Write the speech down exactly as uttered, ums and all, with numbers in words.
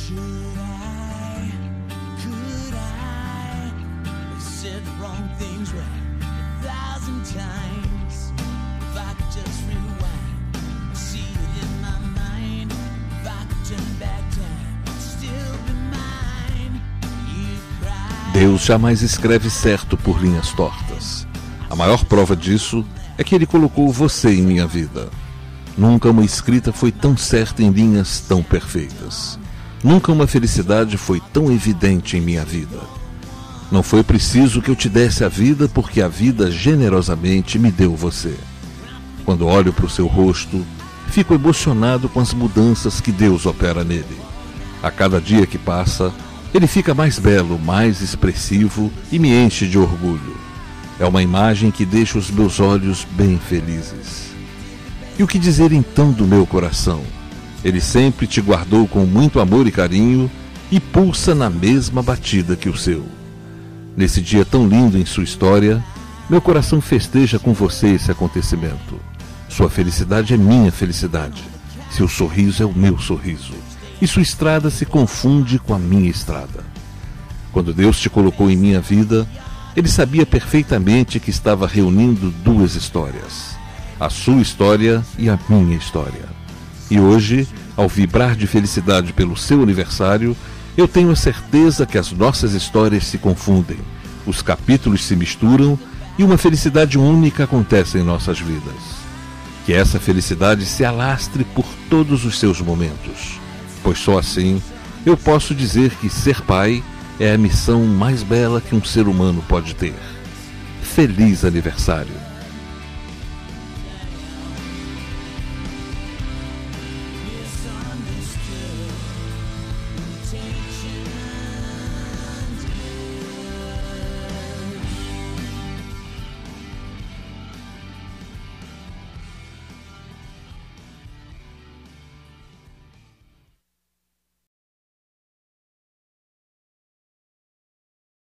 Should I, could I have said the wrong things right a thousand times? If I could just rewind, see it in my mind. If I could turn back time, still be mine. You cry. Deus jamais escreve certo por linhas tortas. A maior prova disso é que Ele colocou você em minha vida. Nunca uma escrita foi tão certa em linhas tão perfeitas. Nunca uma felicidade foi tão evidente em minha vida. Não foi preciso que eu te desse a vida, porque a vida generosamente me deu você. Quando olho para o seu rosto, fico emocionado com as mudanças que Deus opera nele. A cada dia que passa, ele fica mais belo, mais expressivo e me enche de orgulho. É uma imagem que deixa os meus olhos bem felizes. E o que dizer então do meu coração? Ele sempre te guardou com muito amor e carinho e pulsa na mesma batida que o seu. Nesse dia tão lindo em sua história, meu coração festeja com você esse acontecimento. Sua felicidade é minha felicidade. Seu sorriso é o meu sorriso. E sua estrada se confunde com a minha estrada. Quando Deus te colocou em minha vida, Ele sabia perfeitamente que estava reunindo duas histórias. A sua história e a minha história. E hoje, ao vibrar de felicidade pelo seu aniversário, eu tenho a certeza que as nossas histórias se confundem, os capítulos se misturam e uma felicidade única acontece em nossas vidas. Que essa felicidade se alastre por todos os seus momentos, pois só assim eu posso dizer que ser pai é a missão mais bela que um ser humano pode ter. Feliz aniversário!